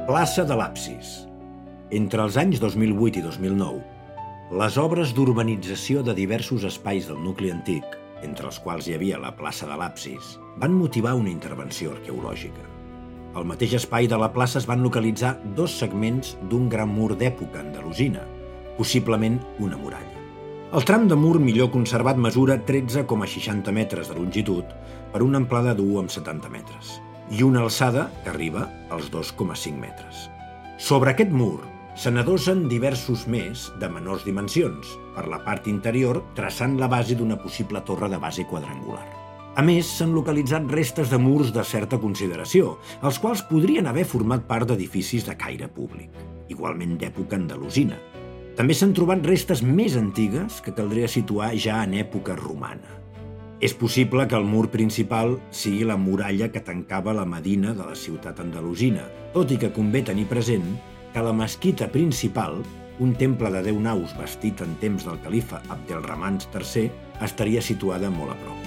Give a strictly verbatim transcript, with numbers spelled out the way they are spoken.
Plaça de l'Absis. Entre els anys dos mil vuit i dos mil nou, les obres d'urbanització de diversos espais del nucli antic, entre els quals hi havia la plaça de l'Absis, van motivar una intervenció arqueològica. Al mateix espai de la plaça es van localitzar dos segments d'un gran mur d'època andalusina, possiblement una muralla. El tram de mur millor conservat mesura tretze coma seixanta metres de longitud per una amplada d'un coma setanta metres i una alçada que arriba als dos coma cinc metres. Sobre aquest mur se n'adossen diversos més de menors dimensions, per la part interior traçant la base d'una possible torre de base quadrangular. A més, s'han localitzat restes de murs de certa consideració, els quals podrien haver format part d'edificis de caire públic, igualment d'època andalusina. També s'han trobat restes més antigues que caldria situar ja en època romana. És possible que el mur principal sigui la muralla que tancava la medina de la ciutat andalusina, tot i que convé tenir present que la mesquita principal, un temple de deu naus bastit en temps del califa Abdelrahman tercer, estaria situada molt a prop.